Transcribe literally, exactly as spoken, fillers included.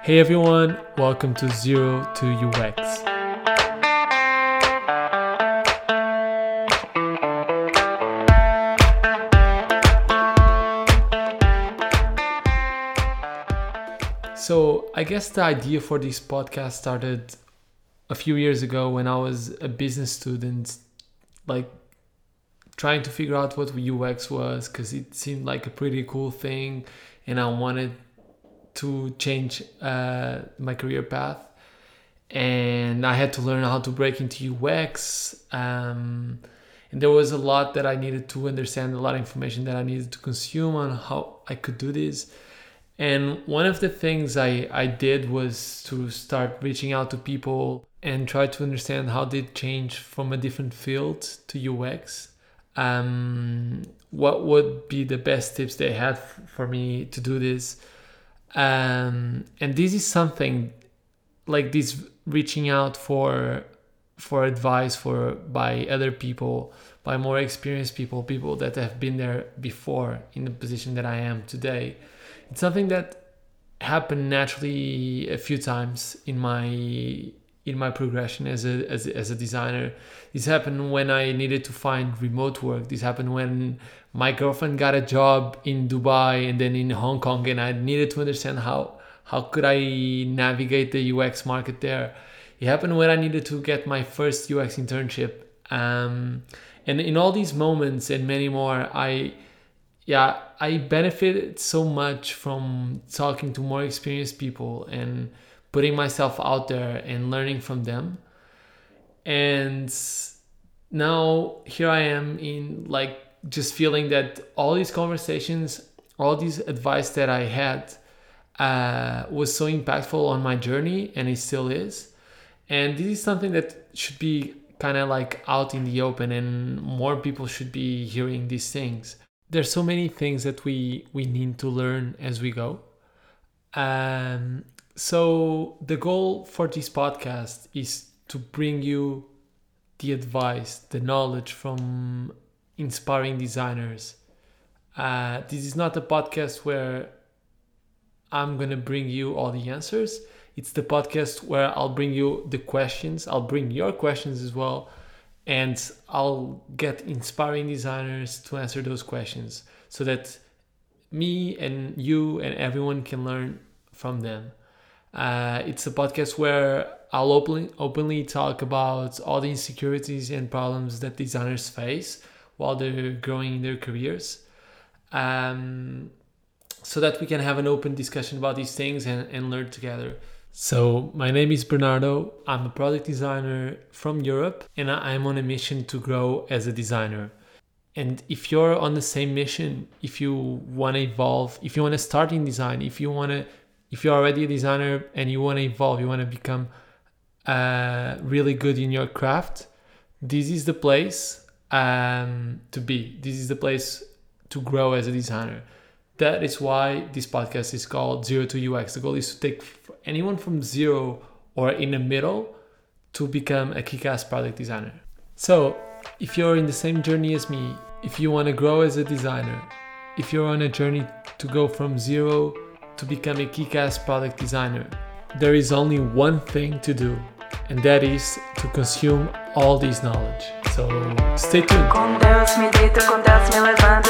Hey everyone, welcome to Zero to U X. So I guess the idea for this podcast started a few years ago when I was a business student, like trying to figure out what U X was because it seemed like a pretty cool thing and I wanted to change uh, my career path. And I had to learn how to break into U X. Um, and there was a lot that I needed to understand, a lot of information that I needed to consume on how I could do this. And one of the things I, I did was to start reaching out to people and try to understand how they change from a different field to U X. Um, what would be the best tips they had for me to do this? Um, and this is something like this reaching out for for advice for by other people, by more experienced people, people that have been there before in the position that I am today. It's something that happened naturally a few times in my in my progression as a as a, as a designer. This happened when I needed to find remote work. This happened when my girlfriend got a job in Dubai and then in Hong Kong, and I needed to understand how how could I navigate the U X market there. It happened when I needed to get my first U X internship. Um, and in all these moments and many more, I yeah, I benefited so much from talking to more experienced people and putting myself out there and learning from them. And now here I am in like just feeling that all these conversations, all these advice that I had uh, was so impactful on my journey, and it still is. And this is something that should be kind of like out in the open, and more people should be hearing these things. There's so many things that we, we need to learn as we go. Um, so the goal for this podcast is to bring you the advice, the knowledge from inspiring designers. Uh, this is not a podcast where I'm going to bring you all the answers. It's the podcast where I'll bring you the questions. I'll bring your questions as well. And I'll get inspiring designers to answer those questions so that me and you and everyone can learn from them. Uh, it's a podcast where I'll openly, openly talk about all the insecurities and problems that designers face while they're growing in their careers. Um, so that we can have an open discussion about these things and, and learn together. So my name is Bernardo. I'm a product designer from Europe, and I'm on a mission to grow as a designer. And if you're on the same mission, if you want to evolve, if you want to start in design, if you want to, if you're already a designer and you want to evolve, you want to become uh, really good in your craft, this is the place um, to be. This is the place to grow as a designer. That is why this podcast is called Zero to U X. The goal is to take anyone from zero or in the middle to become a kick-ass product designer. So if you're in the same journey as me, if you want to grow as a designer, if you're on a journey to go from zero to become a kick-ass product designer, there is only one thing to do, and that is to consume all this knowledge. So stay tuned. Com Deus me deito, com Deus me levanto.